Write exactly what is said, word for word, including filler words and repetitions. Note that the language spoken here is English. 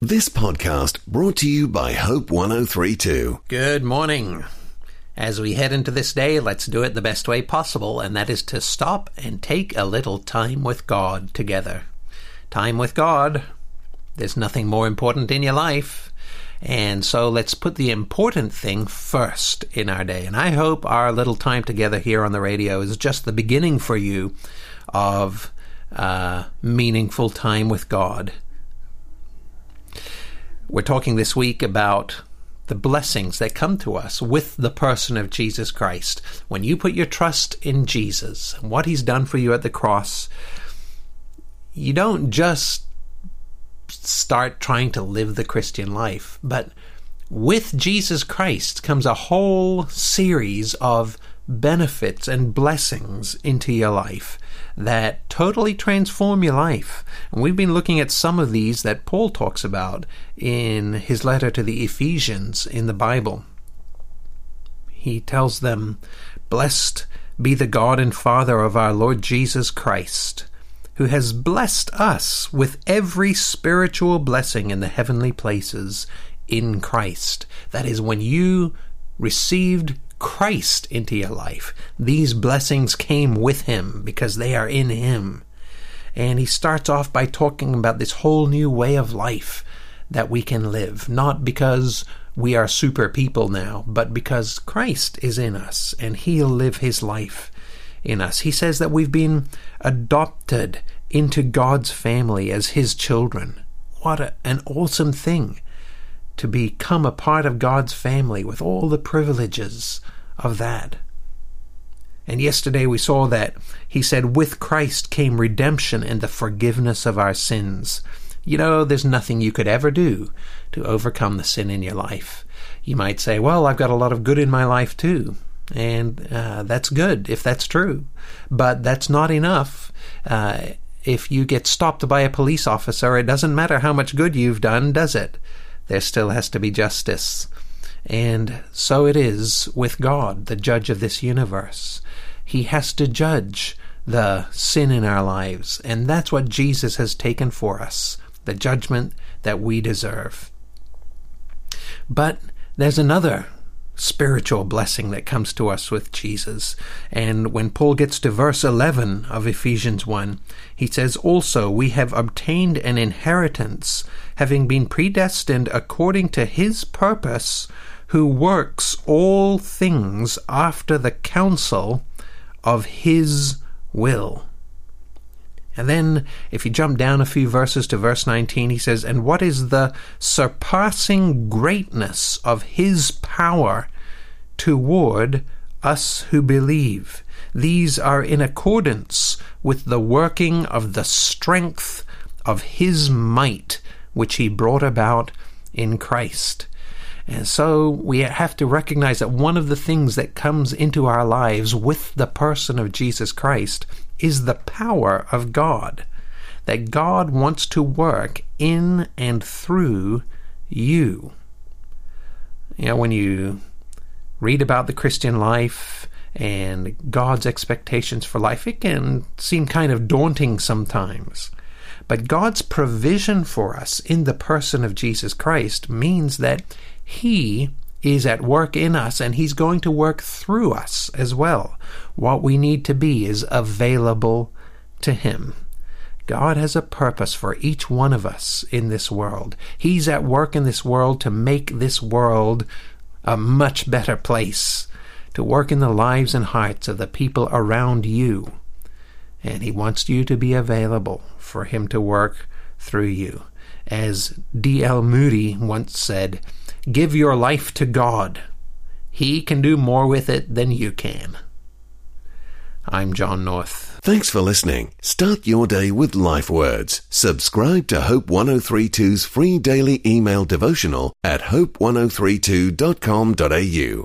This podcast brought to you by Hope one oh three two. Good morning. As we head into this day, let's do it the best way possible, and that is to stop and take a little time with God together. Time with God. There's nothing more important in your life. And so let's put the important thing first in our day. And I hope our little time together here on the radio is just the beginning for you of uh, meaningful time with God. We're talking this week about the blessings that come to us with the person of Jesus Christ. When you put your trust in Jesus and what he's done for you at the cross, you don't just start trying to live the Christian life, but with Jesus Christ comes a whole series of benefits and blessings into your life that totally transform your life. And we've been looking at some of these that Paul talks about in his letter to the Ephesians in the Bible. He tells them, "Blessed be the God and Father of our Lord Jesus Christ, who has blessed us with every spiritual blessing in the heavenly places in Christ." That is, when you received Christ into your life, these blessings came with him because they are in him. And he starts off by talking about this whole new way of life that we can live, not because we are super people now, but because Christ is in us and he'll live his life in us. He says that we've been adopted into God's family as his children. What a, an awesome thing to become a part of God's family with all the privileges of that. And yesterday we saw that he said, with Christ came redemption and the forgiveness of our sins. You know, there's nothing you could ever do to overcome the sin in your life. You might say, well, I've got a lot of good in my life too. And uh, that's good if that's true. But that's not enough. Uh, if you get stopped by a police officer, it doesn't matter how much good you've done, does it? There still has to be justice. And so it is with God, the judge of this universe. He has to judge the sin in our lives. And that's what Jesus has taken for us, the judgment that we deserve. But there's another spiritual blessing that comes to us with Jesus. And when Paul gets to verse eleven of Ephesians one, he says, also we have obtained an inheritance, having been predestined according to his purpose, who works all things after the counsel of his will. And then, if you jump down a few verses to verse nineteen, he says, and what is the surpassing greatness of his power toward us who believe? These are in accordance with the working of the strength of his might, which he brought about in Christ. And so we have to recognize that one of the things that comes into our lives with the person of Jesus Christ is the power of God. That God wants to work in and through you. You know, when you read about the Christian life and God's expectations for life, it can seem kind of daunting sometimes. But God's provision for us in the person of Jesus Christ means that he is at work in us, and he's going to work through us as well. What we need to be is available to him. God has a purpose for each one of us in this world. He's at work in this world to make this world a much better place, to work in the lives and hearts of the people around you. And he wants you to be available for him to work through you. As D L Moody once said, give your life to God. He can do more with it than you can. I'm John North. Thanks for listening. Start your day with Life Words. Subscribe to Hope one oh three two's free daily email devotional at hope one oh three two dot com dot a u.